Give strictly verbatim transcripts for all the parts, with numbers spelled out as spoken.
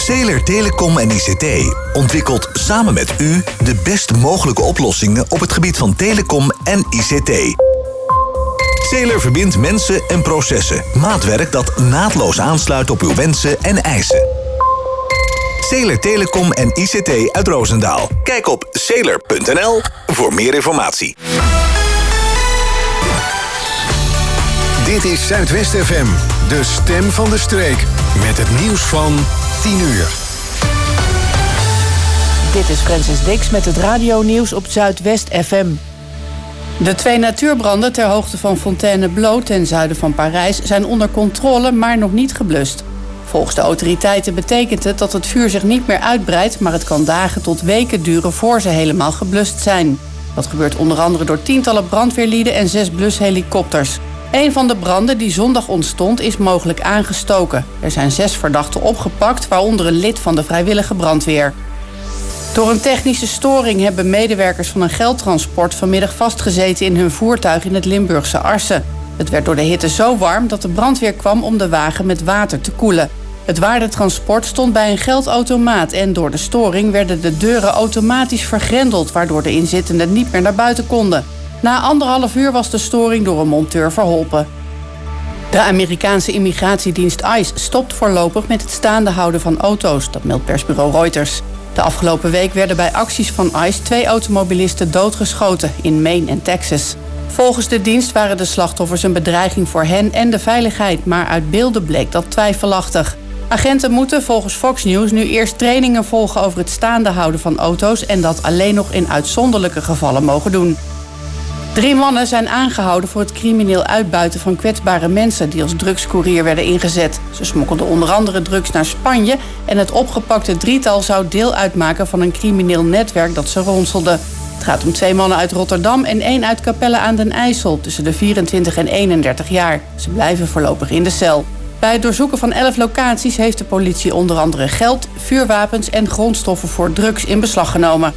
Zeeler Telecom en I C T ontwikkelt samen met u de best mogelijke oplossingen op het gebied van telecom en I C T. Zeeler verbindt mensen en processen. Maatwerk dat naadloos aansluit op uw wensen en eisen. Zeeler Telecom en I C T uit Roosendaal. Kijk op zeeler punt n l voor meer informatie. Dit is Zuidwest F M, de stem van de streek. Met het nieuws van tien uur. Dit is Francis Dix met het radionieuws op Zuidwest F M. De twee natuurbranden ter hoogte van Fontainebleau ten zuiden van Parijs zijn onder controle, maar nog niet geblust. Volgens de autoriteiten betekent het dat het vuur zich niet meer uitbreidt, maar het kan dagen tot weken duren voor ze helemaal geblust zijn. Dat gebeurt onder andere door tientallen brandweerlieden en zes blushelikopters. Een van de branden die zondag ontstond is mogelijk aangestoken. Er zijn zes verdachten opgepakt, waaronder een lid van de vrijwillige brandweer. Door een technische storing hebben medewerkers van een geldtransport vanmiddag vastgezeten in hun voertuig in het Limburgse Arsen. Het werd door de hitte zo warm dat de brandweer kwam om de wagen met water te koelen. Het waardetransport stond bij een geldautomaat en door de storing werden de deuren automatisch vergrendeld, waardoor de inzittenden niet meer naar buiten konden. Na anderhalf uur was de storing door een monteur verholpen. De Amerikaanse immigratiedienst ICE stopt voorlopig met het staande houden van auto's, dat meldt persbureau Reuters. De afgelopen week werden bij acties van ICE twee automobilisten doodgeschoten in Maine en Texas. Volgens de dienst waren de slachtoffers een bedreiging voor hen en de veiligheid, maar uit beelden bleek dat twijfelachtig. Agenten moeten volgens Fox News nu eerst trainingen volgen over het staande houden van auto's en dat alleen nog in uitzonderlijke gevallen mogen doen. Drie mannen zijn aangehouden voor het crimineel uitbuiten van kwetsbare mensen die als drugscourier werden ingezet. Ze smokkelden onder andere drugs naar Spanje en het opgepakte drietal zou deel uitmaken van een crimineel netwerk dat ze ronselde. Het gaat om twee mannen uit Rotterdam en één uit Capelle aan den IJssel, tussen de vierentwintig en eenendertig jaar. Ze blijven voorlopig in de cel. Bij het doorzoeken van elf locaties heeft de politie onder andere geld, vuurwapens en grondstoffen voor drugs in beslag genomen.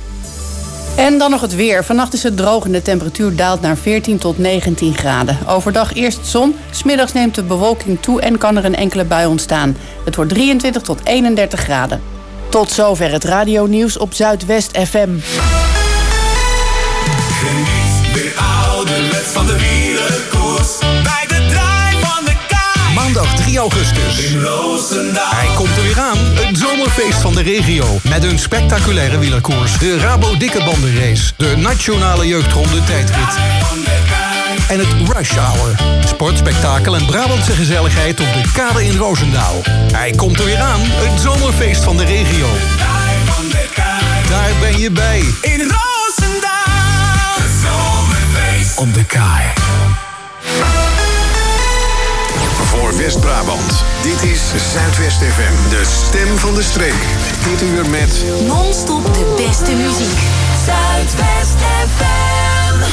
En dan nog het weer. Vannacht is het droog en de temperatuur daalt naar veertien tot negentien graden. Overdag eerst zon, 's middags neemt de bewolking toe en kan er een enkele bui ontstaan. Het wordt drieëntwintig tot eenendertig graden. Tot zover het radionieuws op Zuidwest F M. Geniet weer ouderwets van de wielerkoers bij de draai van de kaai. Maandag drie augustus. In Roosendaal. Hij komt er weer aan. Het zomerfeest van de regio. Met een spectaculaire wielerkoers. De Rabo Dikkerbandenrace. De Nationale Jeugdronde tijdrit. En het Rush Hour. Sport, spektakel en Brabantse gezelligheid op de kade in Roosendaal. Hij komt er weer aan. Het zomerfeest van de regio. Daar ben je bij. In Roosendaal. Het zomerfeest op de kaai. Voor West-Brabant. Dit is Zuidwest F M, de stem van de streek. Dit uur met non-stop de beste muziek. Zuidwest F M.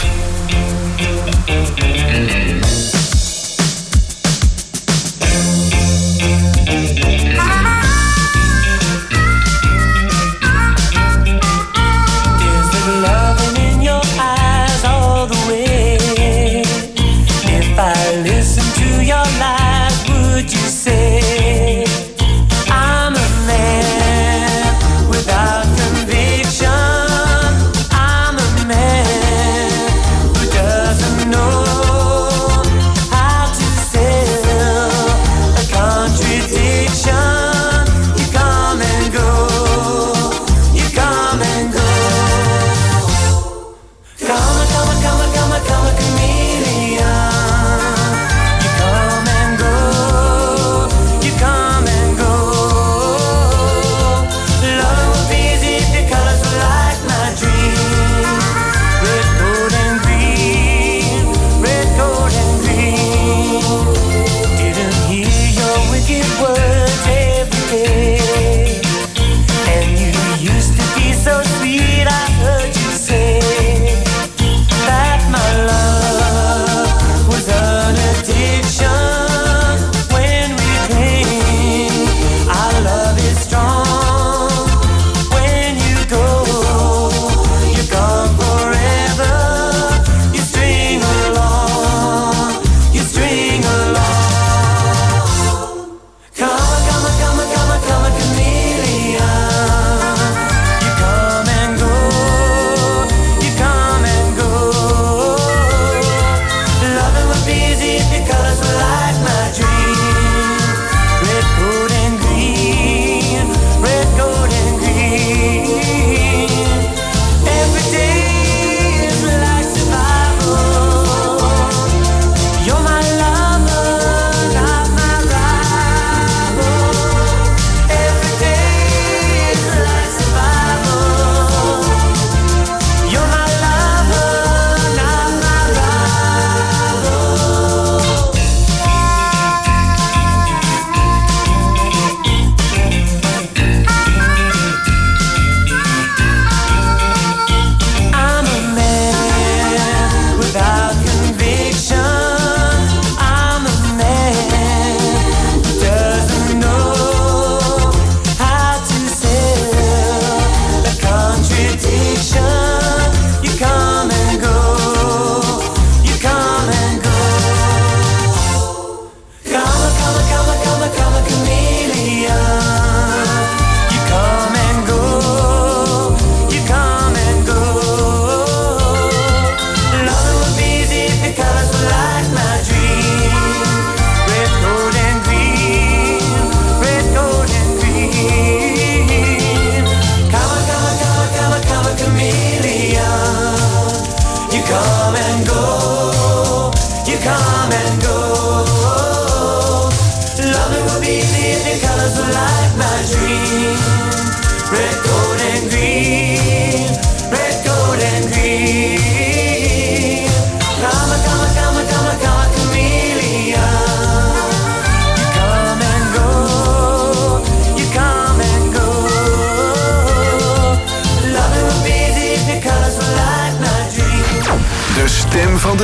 Is there loving in your eyes all the way? If I listen to your lies, would you say I'm a man without conviction? I'm a man who doesn't know how to sell a contradiction. You come and go, you come and go. Come, come, come, come, come, chameleon. Come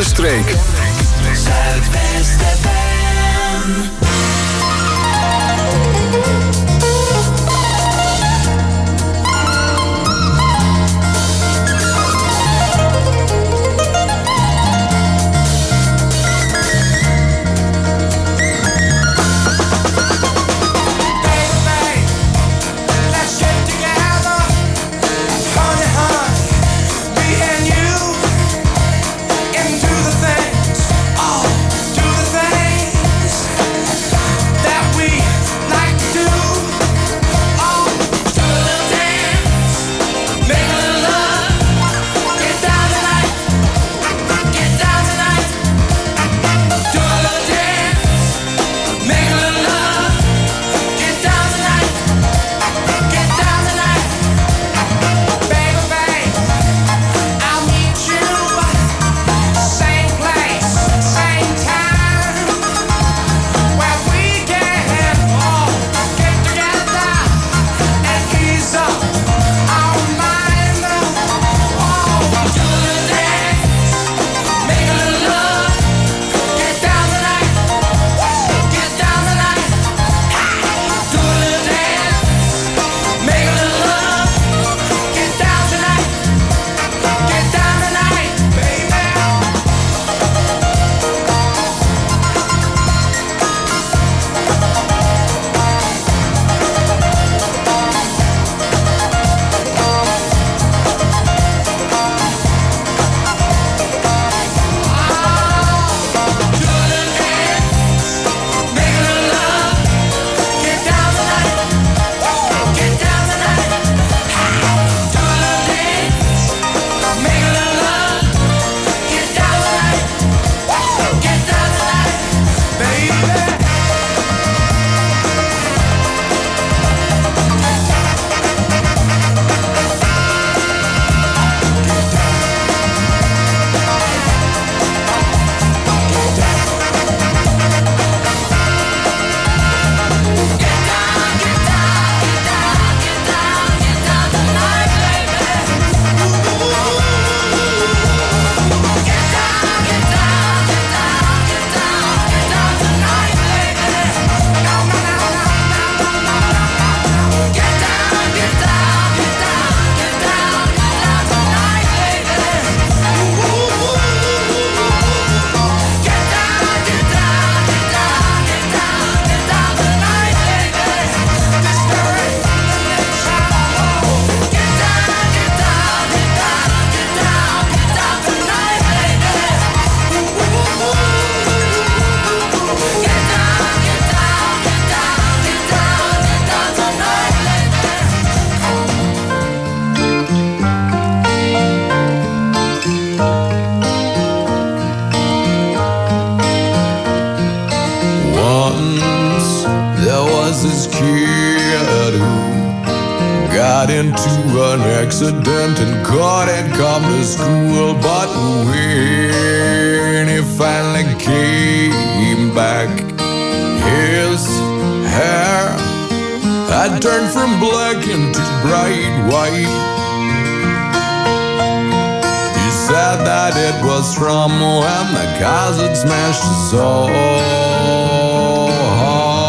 de streek. Zuidwest F M. Accident and couldn't come to school, but when he finally came back, his hair had turned from black into bright white. He said that it was from when the cars had smashed his soul hard.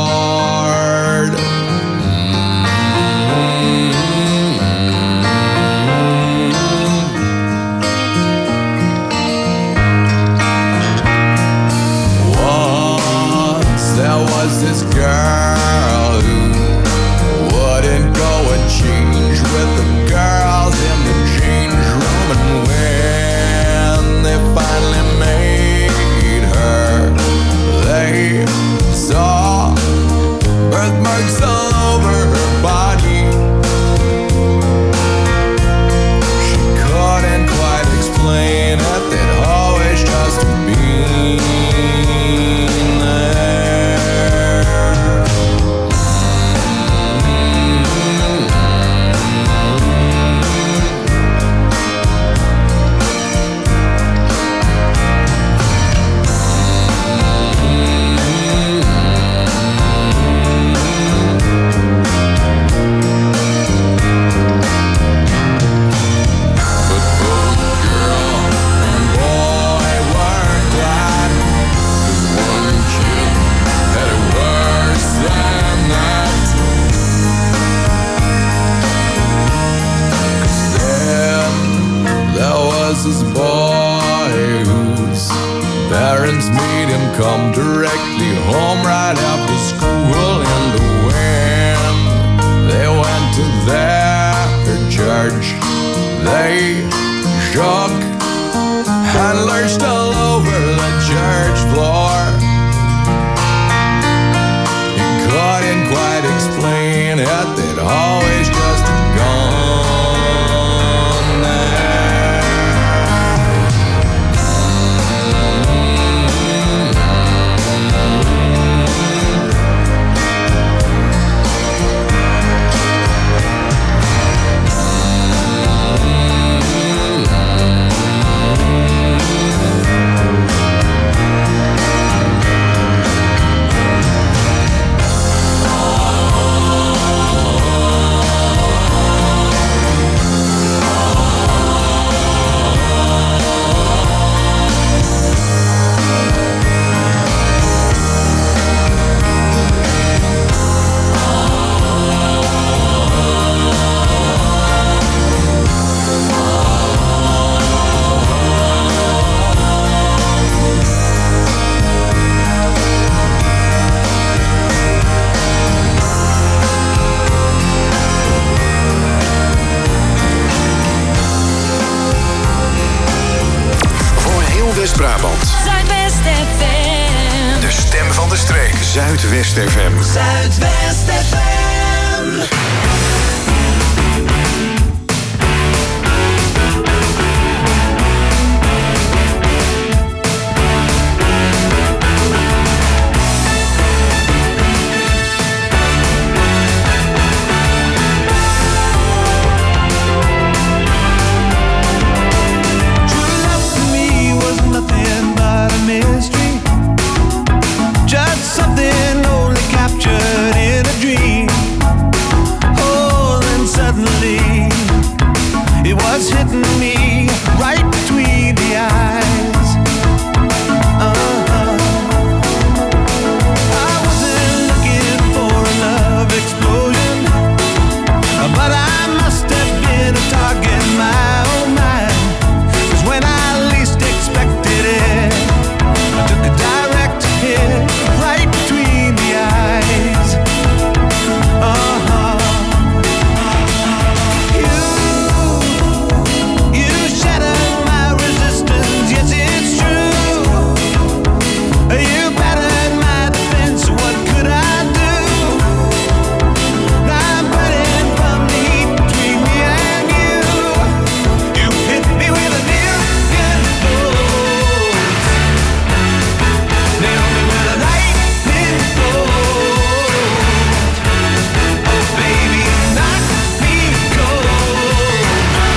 This girl who wouldn't go and change with the girls in the change room, and when they finally made her right after school in the wind. They went to their church. They shook and lurched all over the church floor. He couldn't quite explain it, they'd always just gone there. West-Brabant. Zuidwest F M. De stem van de streek. Zuidwest F M. Zuidwest F M. Something only captured in a dream. Oh, then suddenly it was hitting me right between the eyes. Uh-huh. I wasn't looking for a love explosion, but I must have been a target, my oh my. 'Cause when I least expected it, I took a direct hit right between the eyes. Uh-huh. You, you shattered my resistance. Yes, it's true. You battered my defense. What could I do? Now I'm burning from the heat between me and you. You hit me with a million blows. Nailed me with a lightning bolt. Oh baby, knock me cold.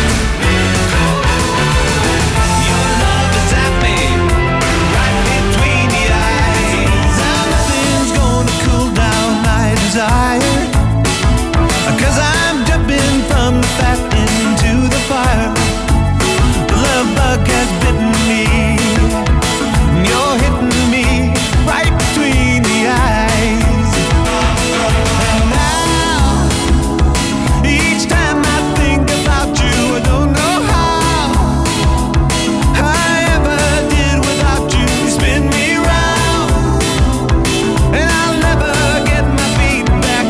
Your love has zapped me right between the eyes. Now nothing's gonna cool down my desire, 'cause I'm jumping from the fat into the fire. The love bug has bitten me. You're hitting me right between the eyes. And now, each time I think about you, I don't know how I ever did without you. Spin me round, and I'll never get my feet back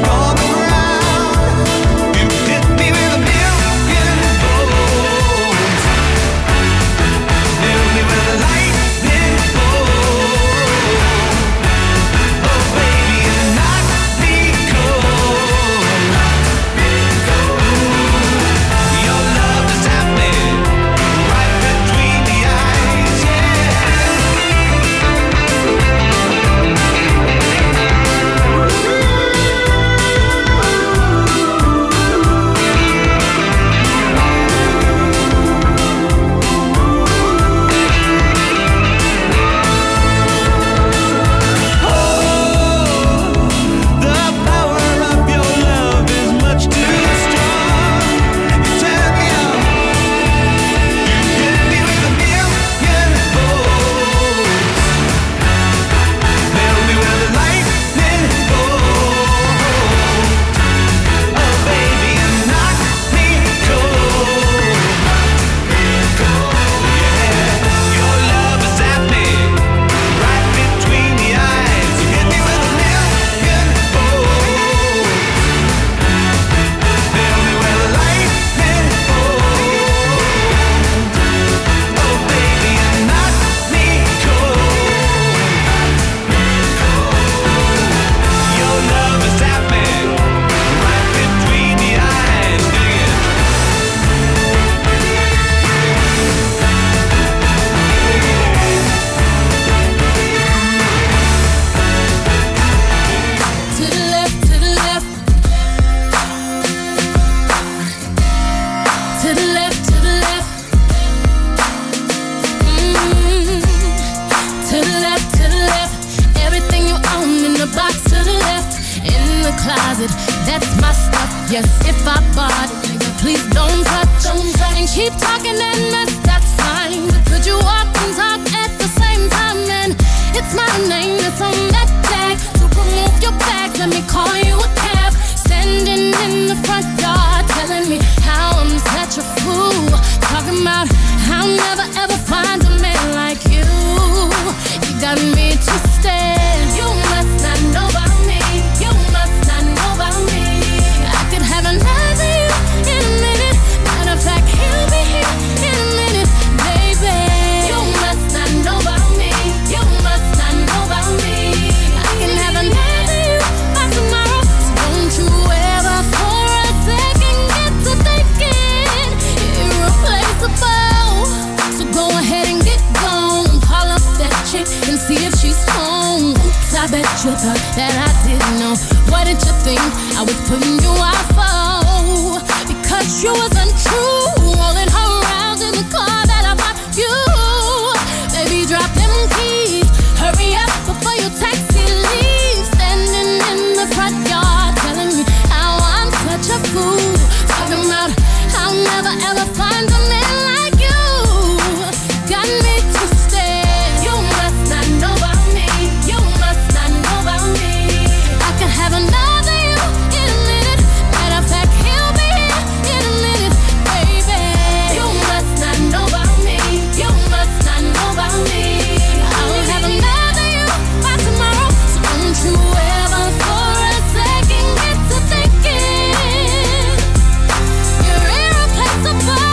it. That's my stuff, yes, if I bought it. Nigga, please don't touch, don't touch. And keep talking that mess, that's fine. But could you walk and talk at the same time? And it's my name that's on that tag. So remove your bags, let me call you a cab. Standing in the front yard, telling me how I'm such a fool. Talking about how I'll never ever find a man like you. You got me twisted. You must not know about me. You must not know about me. I could have another you in a minute. Matter of fact, he'll be here in a minute, baby. You must not know about me. You must not know about me. I can have another you by tomorrow. So don't you ever for a second get to thinking you're irreplaceable. So go ahead and get gone. Call up that chick and see if she's home. Oops, I bet you thought that I didn't know. What did you think I was putting you out for? Because you was untrue, rolling her around in the car that I bought you. Baby, drop them keys. Hurry up before your taxi leaves. Standing in the front yard, telling me how I'm such a fool. Talking about I'll never ever find a man like you. Got me twisted. You must not know about me. You must not know about me. I could have another you in a minute. Matter of fact, he'll be here in a minute, baby. You must not know about me. You must not know about me. I'll have another you by tomorrow. So don't you ever for a second get to thinking you're irreplaceable.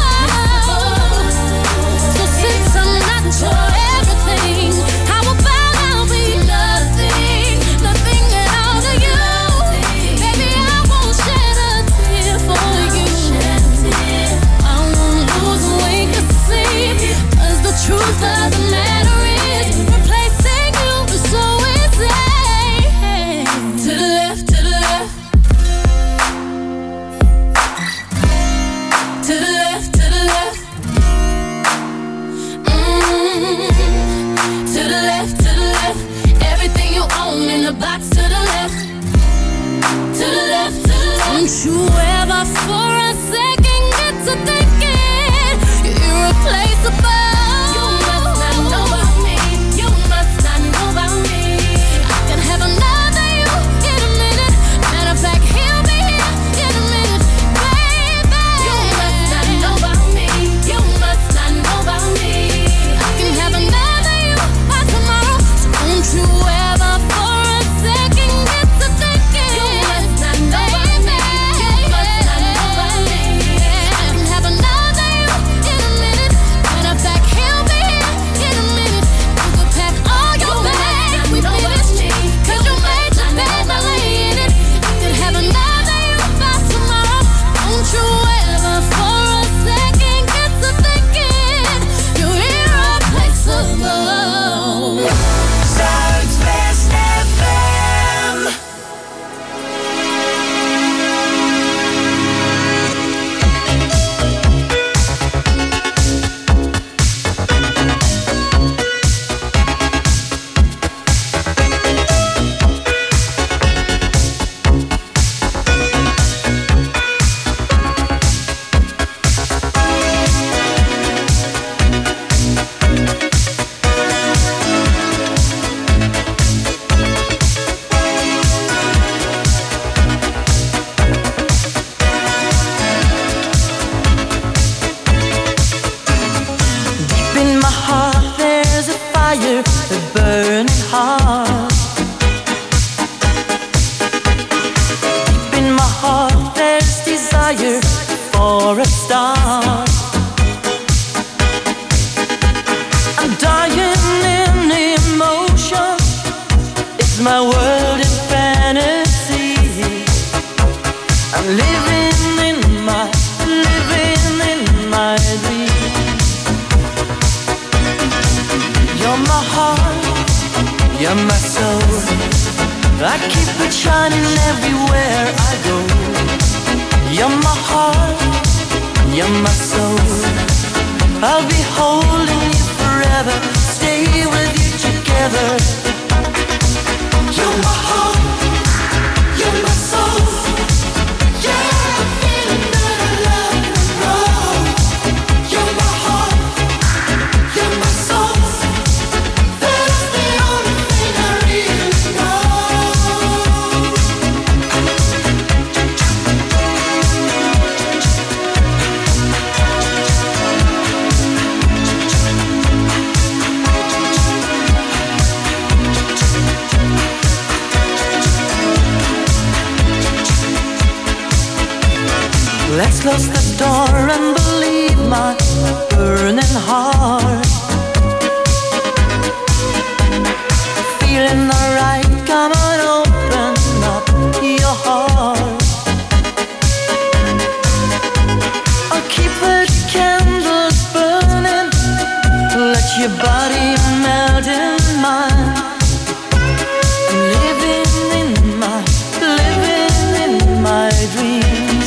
So since I'm not your everything, how about I'll be nothing, nothing at all to you? Baby, I won't shed a tear for you. I won't lose a wink of sleep, 'cause the truth of the matter is replacing you is so easy. To the left, to the left. To the left, to the left. Mm. To the left, to the left. Everything you own in the box to the left. To the left, to the left. Don't you ever for a second get to thinking you're irreplaceable. You must not know about me. You must not know about me. I can have another you in a minute. Matter of fact, he'll be here in a minute, baby. You must not know about me. You must not know about me. I can have another you by tomorrow. So don't you ever for a second get to thinking you must not know about me. You must not know about me. I can have another you in a minute. Matter of fact, he'll be here in a minute. You could pack all your bags, we finished, 'cause you made your bed by laying it. I could have another you by tomorrow. Don't you ever for a second get to thinking you're irreplaceable. Zuidwest F M. Deep in my heart there's a fire, a burning heart. Deep in my heart there's desire for a star. I'm dying in emotion. It's my world in fantasy. I'm living in my, living in my dream. You're my heart, you're my soul. I keep it shining everywhere I go. You're my heart, you're my soul. I'll be holding you forever, stay with you together. You're my heart, you're my soul. Let's close the door and believe my burning heart. Feeling alright, come on, open up your heart. I'll keep the candles burning, let your body melt in mine. Living in my, living in my dreams.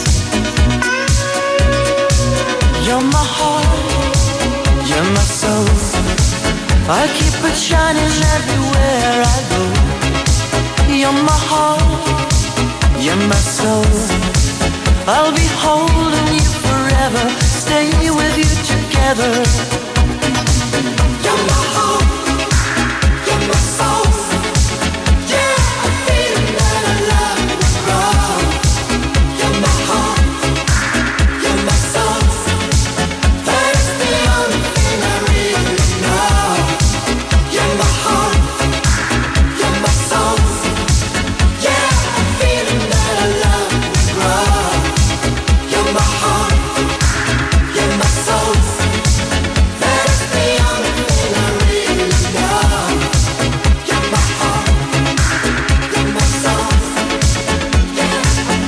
You're my heart, you're my soul. I'll keep it shining everywhere I go. You're my heart, you're my soul. I'll be holding you forever, stay with you together. You're my heart, you're my soul. Yeah, I'm feeling that I love will grow. You're my heart, you're my soul. That is the only thing I really know. You're my heart, you're my soul. Yeah, I'm feeling that I love will grow. You're my heart, you're my soul. That is the only thing I really know. You're my heart, you're my soul. Yeah,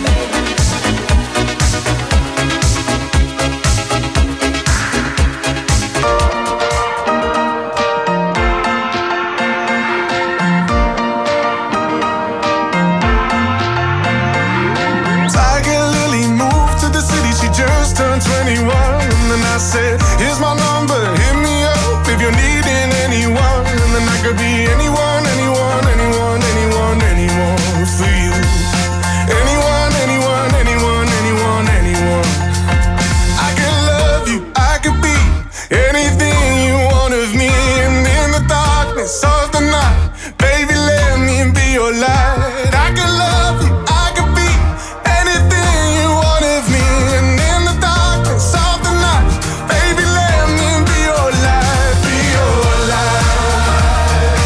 Tiger Lily moved to the city, she just turned twenty-one. And then I said, here's my number, hit me up if you're needing anyone. And then I could be anyone, anyone, anyone, anyone, anyone for you. Anyone, anyone, anyone, anyone, anyone. I could love you, I could be anything you want of me. And in the darkness of the night, baby, let me be your light. I could love you, I could be anything you want of me. And in the darkness of the night, baby, let me be your light, be your light,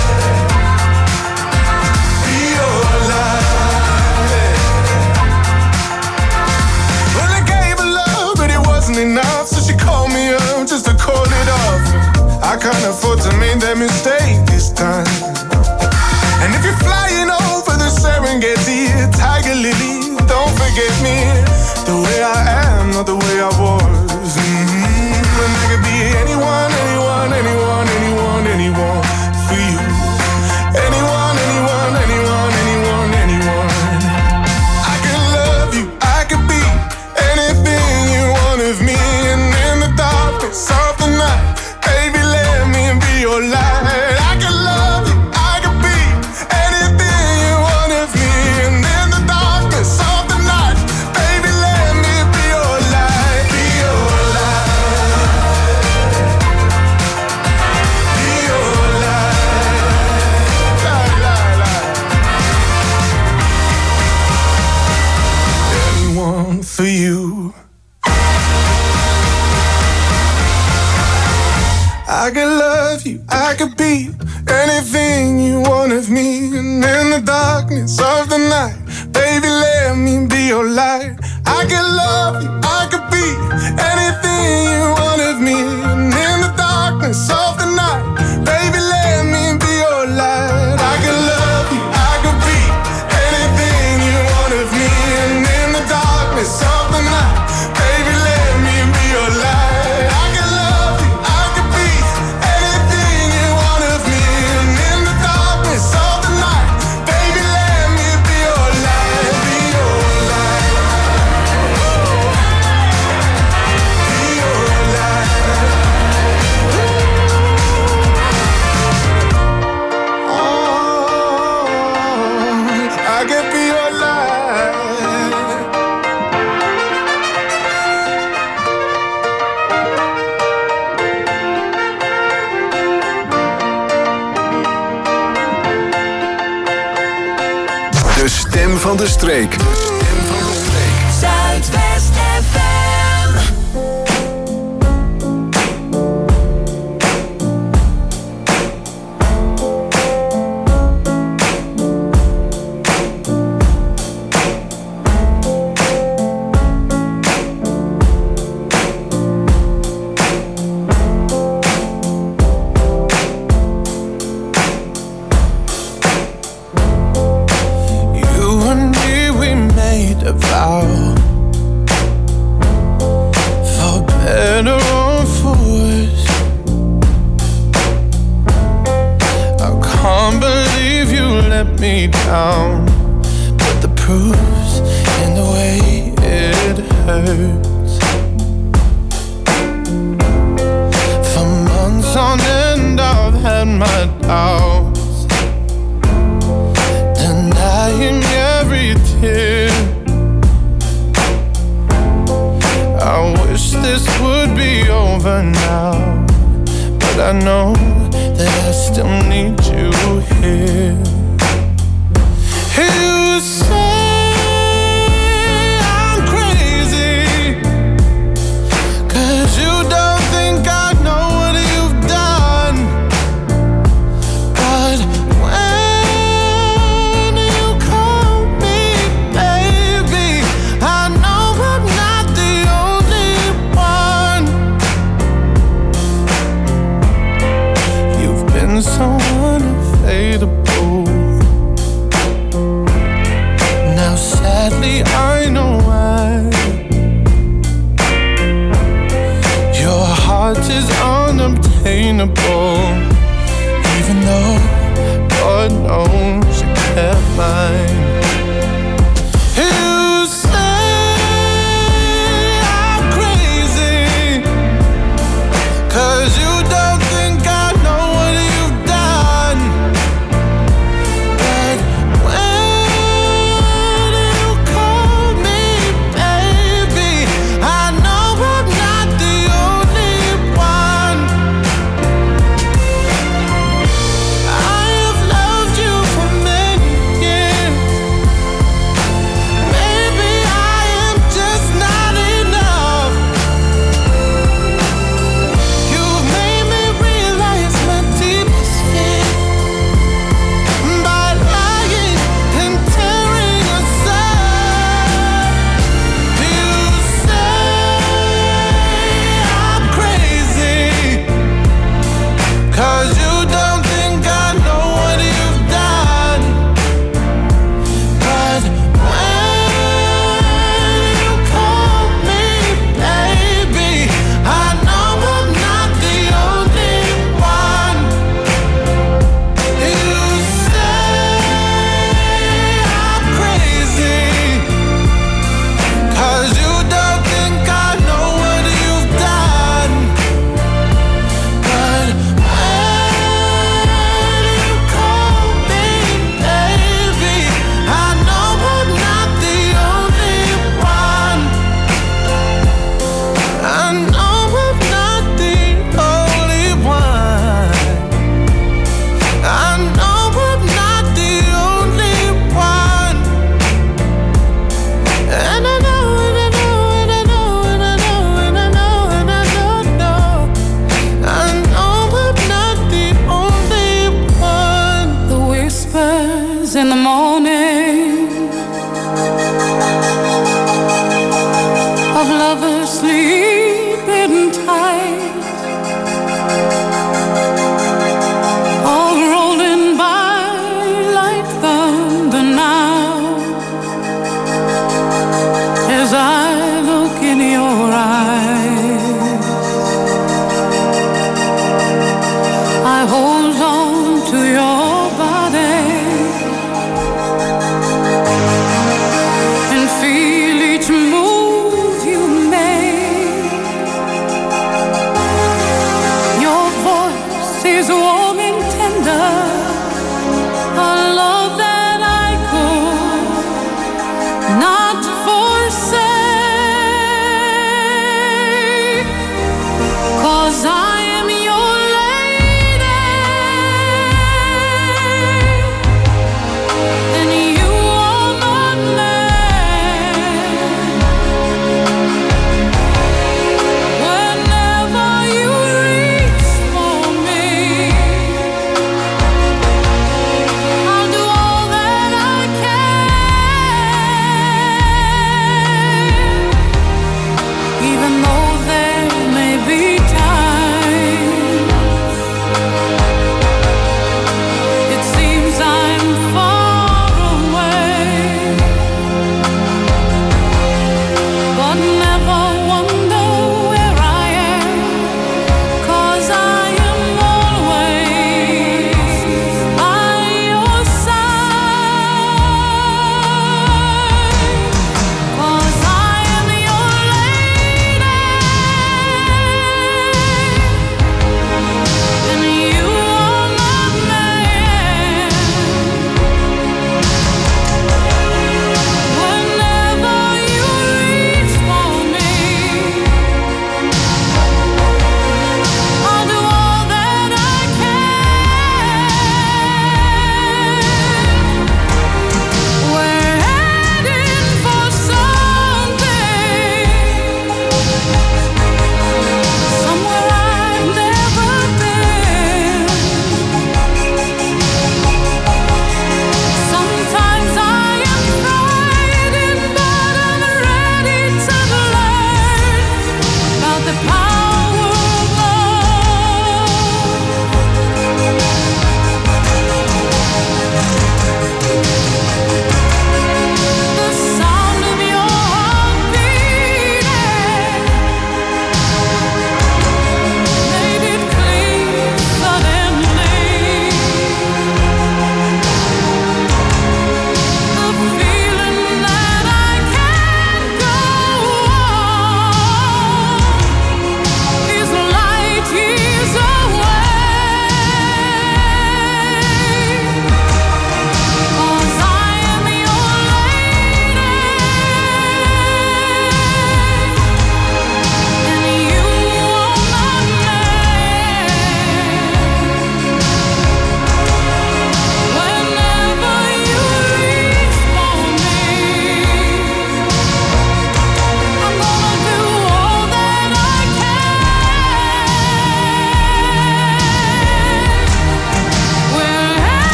be your light. Well, I gave her love, but it wasn't enough, so she called me up just to call it off. I can't afford to make that mistake this time. And if you're flying over the Serengeti, Tiger Lily, don't forget me. The way I am, not the way I was. Mm-hmm. And I could be anyone, anyone, anyone, anyone, anyone for you. Anyone, anyone, anyone, anyone, anyone. I could love you, I could be anything you want of me. And in the darkness of the night, baby, let me be your light. I could love you, I could be anything you want of me. And in the darkness of the night, baby, let me be your light, be your light, be your light, light, light, light. Anyone for you. I could love you, I could be anything you want of me. And in the darkness of the night, baby, let me be your light. I could love you, I could be anything you want of me. And in the darkness of the night, baby, let me be your light. I could love you, I could be anything you want of me. And in the darkness of the night, baby, let me be your light. I could love you, I could be anything you want of me. And in the darkness of the night, baby, let me be your light, be your light, be your light. Oh, I could be your light. De stem van de streek. Zuidwest F M. devour. For better or for worse, I can't believe you let me down. But the proof's in the way it hurts. For months on end I've had my doubts, denying every tear. I wish this would be over now, but I know that I still need you here. You say I'm crazy, 'cause you don't think I know what you've done. But when you call me baby, I know I'm not the only one. You've been so unavailable.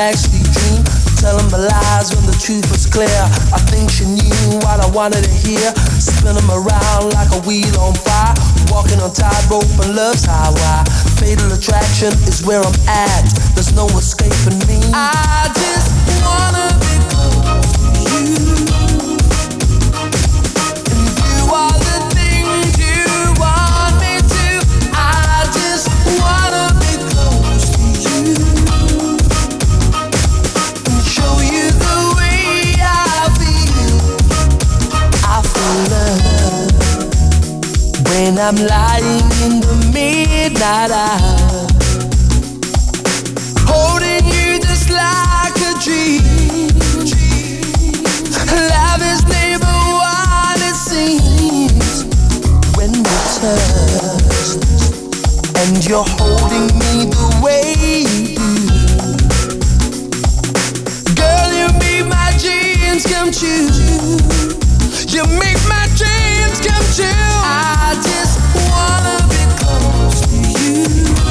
backstreet dream, telling my lies when the truth was clear. I think she knew what I wanted to hear, spin them around like a wheel on fire, walking on tightrope and love's highway. Fatal attraction is where I'm at, there's no escaping me. I just wanna be close to you, and do all the things you want me to. I just wanna be close to you and show you the way I feel. I feel love when I'm lying in the midnight hour, holding you just like a dream. Love is never what it seems when we touch, and you're holding me the way you do. Girl, you make my dreams come true. You make my dreams come true. I just wanna be close to you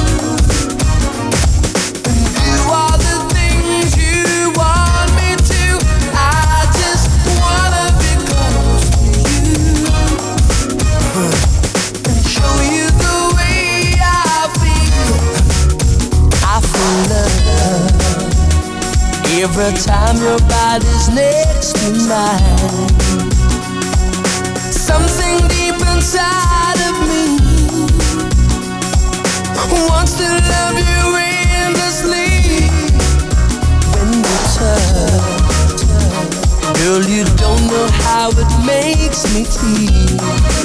and do all the things you want me to. I just wanna be close to you and show you the way I feel. I feel love every time your body's next to mine. Something deep inside of me wants to love you endlessly. When we touch, girl, you don't know how it makes me feel.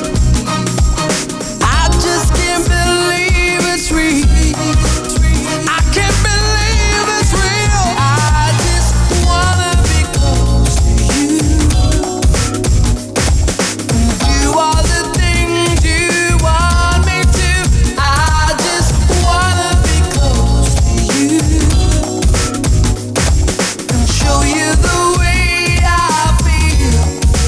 I just can't believe it's real. I can't believe it's real. I just wanna be close to you, do all the things you want me to. I just wanna be close to you and show you the way I feel.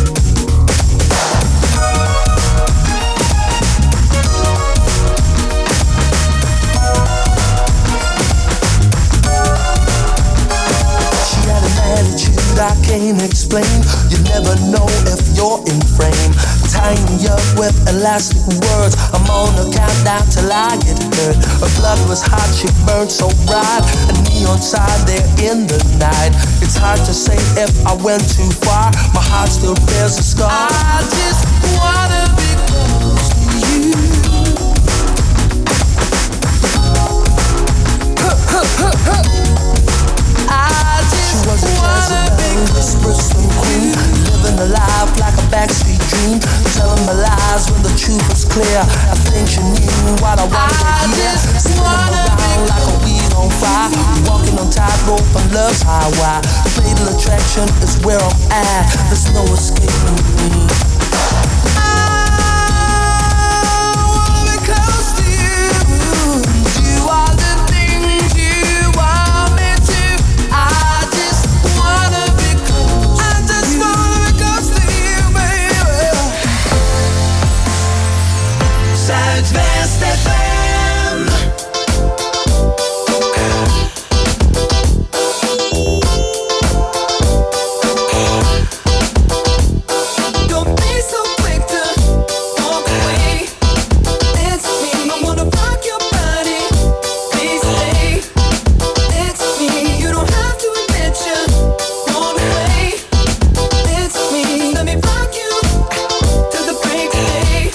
She had an attitude I can't explain. You never know if you're in frame. Tying me up with elastic words, I'm on a countdown till I get hurt. Her blood was hot, she burned so bright, a neon sign there in the night. It's hard to say if I went too far, my heart still bears a scar. I just wanna be close to you. I just was a wanna be close to queen, living a life like a backstreet dream, telling my lies when the truth was clear. I think she knew what I wanted I to hear, spinning around like a wheel on fire, walking on tightrope on love's highway. Fatal attraction is where I'm at, there's no escaping me. Zuidwest F M. Don't be so quick to walk away. It's me. I wanna rock your body. Please stay. It's me. You don't have to admit you want away. It's me. Let me rock you till the break of day.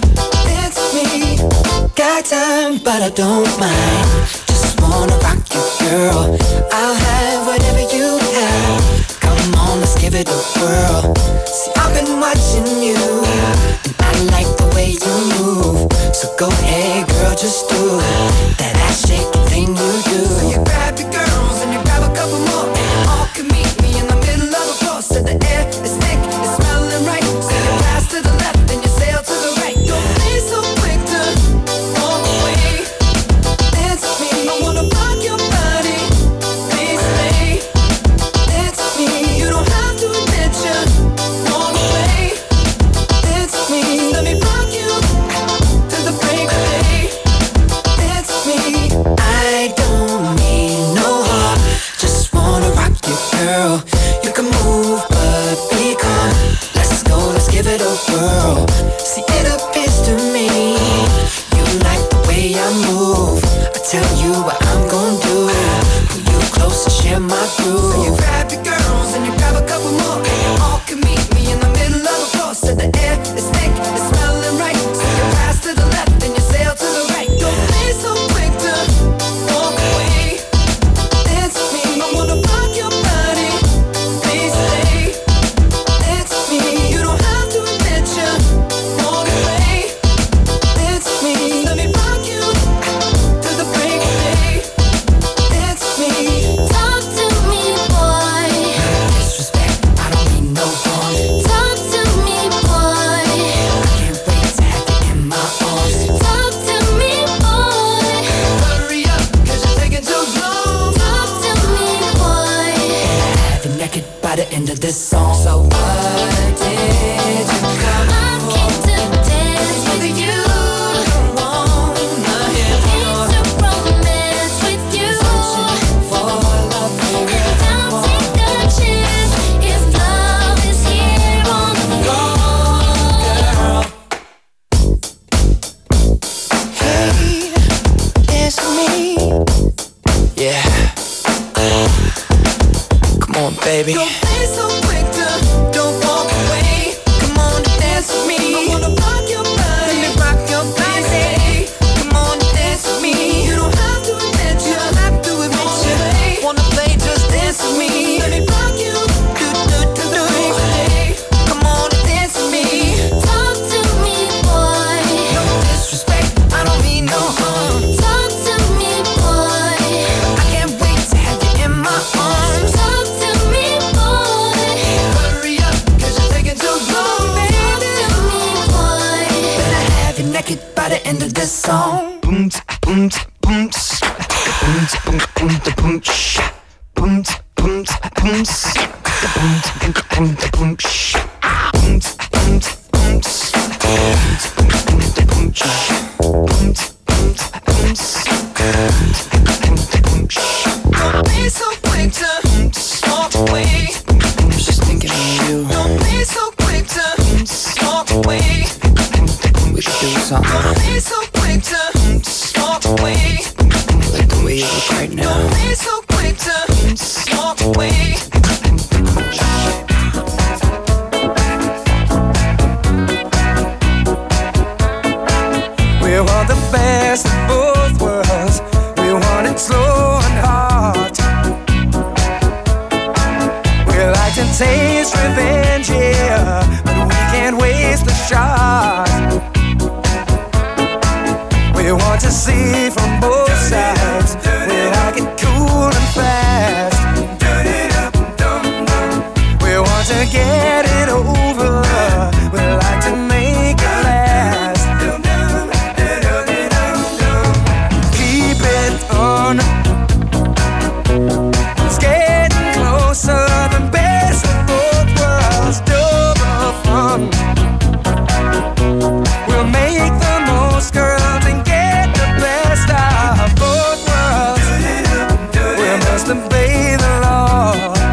Got time, but I don't mind. Just wanna rock you, girl. I'll have whatever you have. Come on, let's give it a whirl. See, I've been watching you, and I like the way you move. So go ahead, girl, just do that ass shaking thing you do. So you grab your girls and you grab a couple more, and all can meet me in the middle of the floor. So the air is thick, it's smelling right. So you pass to the left and you sail to the right. Don't be so quick to walk away. It's me. I wanna rock your body. Please stay. It's me. You don't have to admit you want away. It's me. Let me rock you till the break of day. It's me. make a move, but be calm. Let's go, let's give it a whirl. See, it appears to me you like the way I move. I tell you what I'm gonna do. Pull you close and share my groove. So you grab your girls and you grab a couple more, and you all can meet me in the middle of the floor. Said the air is thick, it's smelling right. So you pass to the left and you sail to the right. Don't be so quick to walk away. Dance with me, I wanna rock your body. Please stay. Dance with me, you don't have to admit you walk away. Dance with me, let me rock you to the break of day. Dance with me. Talk to me, boy. Disrespect, I don't mean no harm. Talk to me, boy. I can't wait to have you in my arms. Talk to me, boy. Hurry up, cause you're taking too long. Talk to me, boy. Have you naked by the end of this song. So what did you come I came to dance with you. wanna hear Came to romance with you. for love? And I'll take a chance if love is here on the floor. Hey, it's me. Yeah. Come on, baby. Don't be so quick to don't walk away. Come on and dance with me. I wanna rock your body. Let me rock your body. Come on and dance with me. You don't have to admit you. Don't have to admit you. Wanna play? Just dance with me. Let me rock you. Do do do do. Come on and dance with me. Talk to me, boy. No disrespect, I don't mean no harm. Talk to me, boy. I can't wait to have you in my arms. Talk to me, boy. Hurry up, cause you're taking too long, Talk baby. to me, boy. Better have you naked by the end of this song. Boom, boom, boom, boom, boom, boom, boom, sh, boom, boom, boom, boom, boom, boom, boom, boom, sh, boom, boom, boom, boom, boom, boom, sh, boom, boom, boom, boom, sh. Don't be so quick to walk away. I was just thinking of you. Don't be so quick to walk away. We should do something. Don't be so quick to walk away. Like the way you look right now. Don't be so quick to walk away. We want the best of both worlds. We want it slow and hard. We like to taste revenge, yeah, but we can't waste the shot. We want to see from both sides. We like it cool and fast. We want to get it over. We like to make it last. Keep it on. It's getting closer. The best of both worlds, double fun. We'll make the most, girls, and get the best of both worlds. We must obey the law.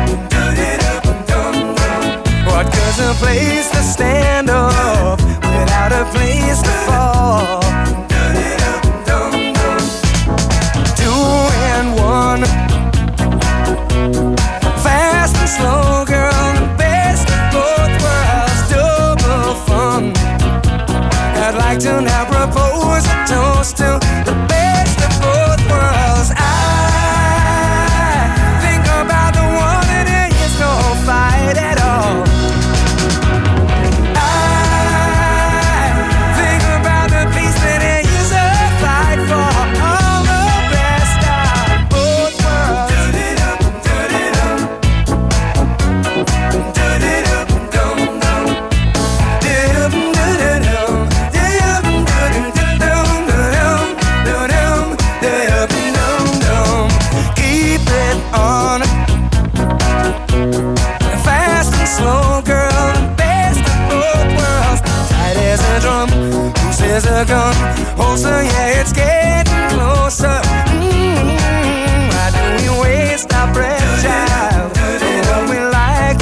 What good's a place to stand up without a place to fall? Two and one, fast and slow, girl, the best of both worlds, double fun. I'd like to now propose a toast to the best of both worlds. I think about the one and there is no fight at all. I think about the peace that there is a fight for. All the best of both worlds. Keep it on. Fast and slow, girl, the best of both worlds. Tight as a drum, loose as a gun. Holster, yeah, it's getting closer. Mm-hmm. Why do we waste our breath, child? What we like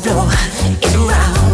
blow it around.